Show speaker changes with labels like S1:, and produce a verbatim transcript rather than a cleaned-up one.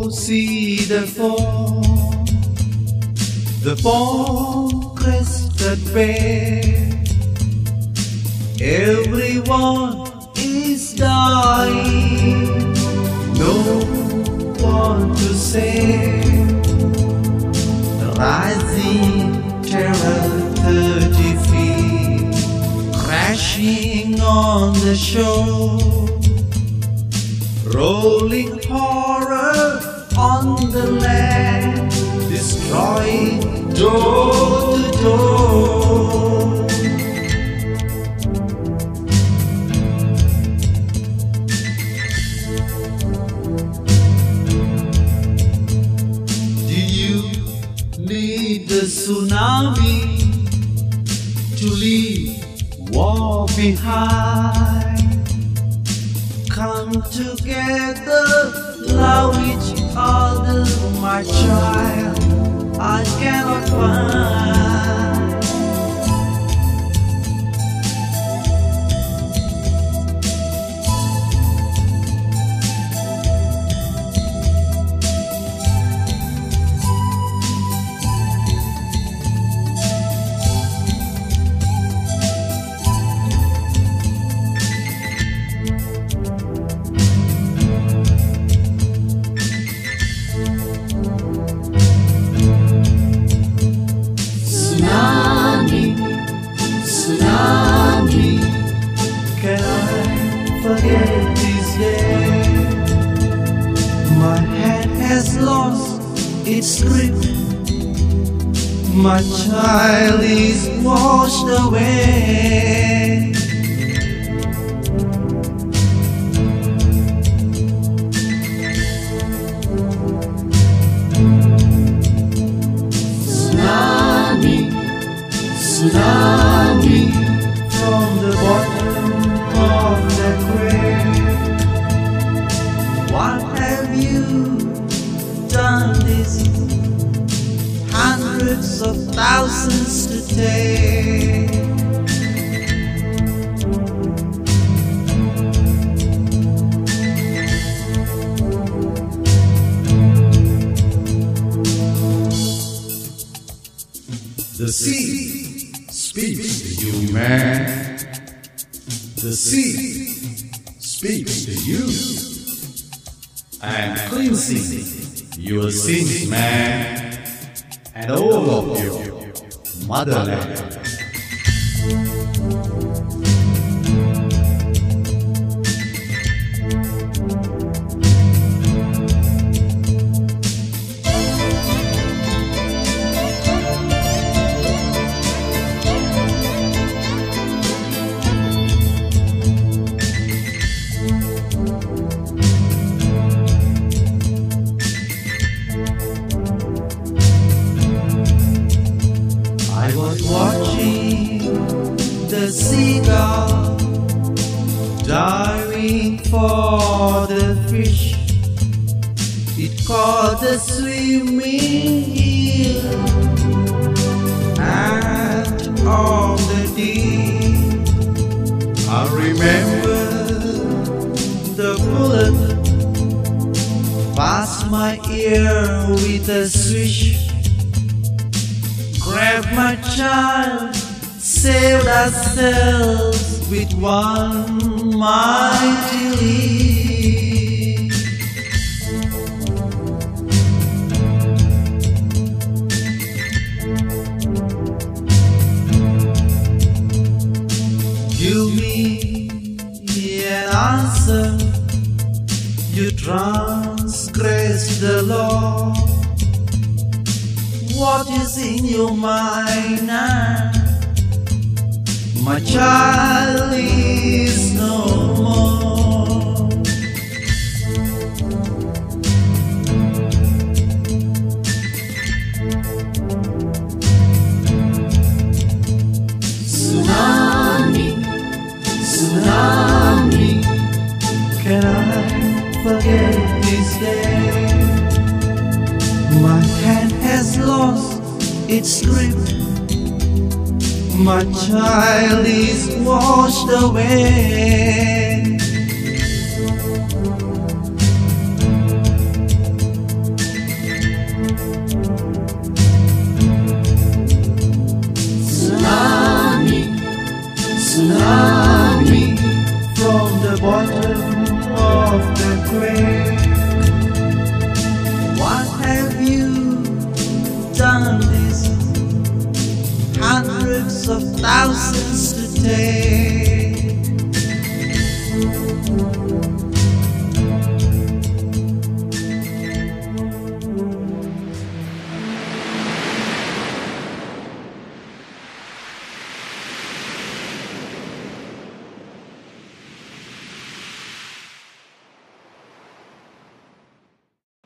S1: see the foam, the foam-crested bear. Everyone is dying, no one to save. The rising terror, thirty feet, crashing on the shore. Rolling horror on the land, destroying door to door. Did you need the tsunami to leave war behind? Come together, love each other, my child, I cannot find. Can I forget this day? My hand has lost its grip. My child is washed away. Tsunami, tsunami, from the bottom of the grave. What have you done this hundreds of thousands to take? The sea speaks to you, man. The sea speaks to you and cleansing your sins, man, and all of your motherland. I was watching the seagull diving for the fish. It caught the swimming eel and on the deep. I remember the bullet passed my ear with a swish. Grab my child, saved ourselves with one mighty leap. Give me an answer, you transgress the law. What is in your mind now? My child is no more. Tsunami, tsunami, can I forget this day? My hand has lost its grip. My child is washed away. thousands to tell.